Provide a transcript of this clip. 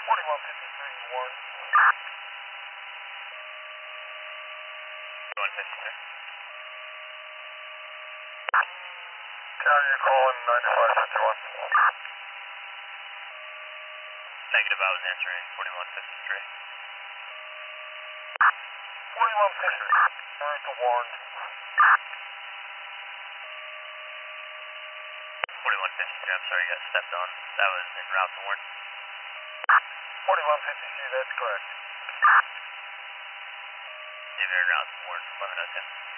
4153 Warren. 4153. Town, you're calling 9551. Negative, I was answering 4153. 4153. Turn to Warren. 4153, I'm sorry you got stepped on. That was en route to Warren. 4153, that's correct. You're en route to Warren, 1102.